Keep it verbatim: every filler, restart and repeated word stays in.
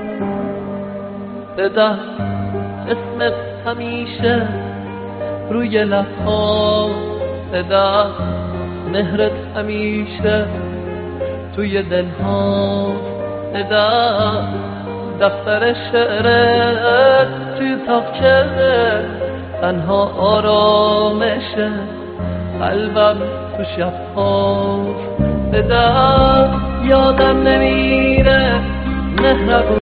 به دست اسمت همیشه روی لبها، به دست مهرت همیشه توی دلها، به دست دفتر شعرت توی تاقچه تنها آرامشه قلبم تو شبها، به دست یادم نمیره مهربون